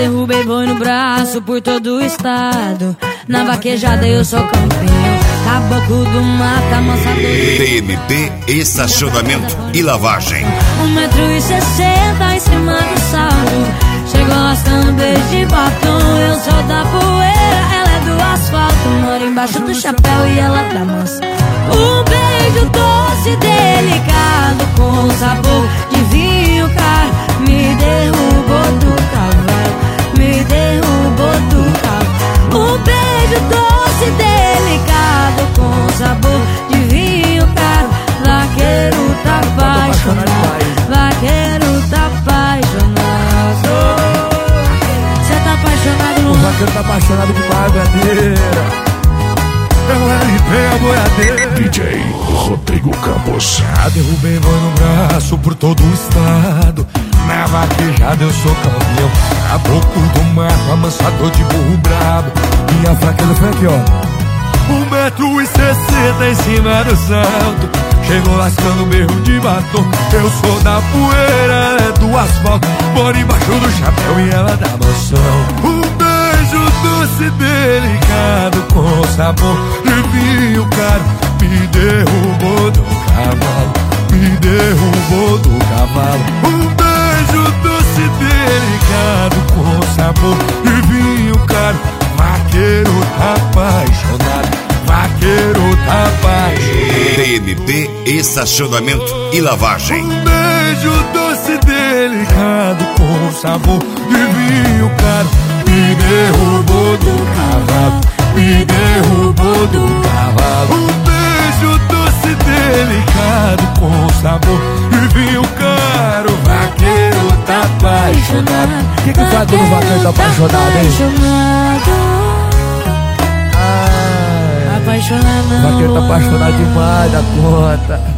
derrubei boi no braço por todo o estado. Na vaquejada eu sou campeão. Caboclo do mata, amansador. TNT, estacionamento e lavagem. 1,60 m em cima do salto. Chegou lascando beijo de batom. Eu sou da poeira, ela é do asfalto. Moro embaixo do chapéu e ela dá mansa. Um beijo doce, delicado, com sabor de vinho caro. Me derrubou do cavalo, me derrubou do cavalo. Um beijo doce, delicado, com sabor de vinho caro. Vaqueiro tá apaixonado, vaqueiro tá apaixonado. Cê tá apaixonado, não? O vaqueiro tá apaixonado demais, boiadeira. Eu LP a boiadeira. DJ Rodrigo Campos. Já derrubei boi no braço por todo o estado. Na vaquejada eu sou campeão. Caboclo do mato, amansador de burro brabo. Minha fraqueza foi aqui, ó. 1,60 m em cima do salto. Chegou lascando berro de batom. Eu sou da poeira, ela é do asfalto. Moro embaixo do chapéu e ela dá mansão. Um beijo doce, delicado, com sabor de vinho caro. Me derrubou do cavalo, me derrubou do cavalo. Um beijo doce, delicado, com sabor de vinho caro. Vaqueiro tá apaixonado, vaqueiro tá apaixonado. TNT, estacionamento e lavagem. Um beijo doce, delicado, com sabor de vinho caro. Me derrubou do cavalo, me derrubou do cavalo. Um beijo doce, delicado, com sabor de vinho caro. Vaqueiro tá apaixonado. O que faz quando o vaqueiro tá apaixonado, hein? Apaixonado. O vaqueiro tá apaixonado demais da conta.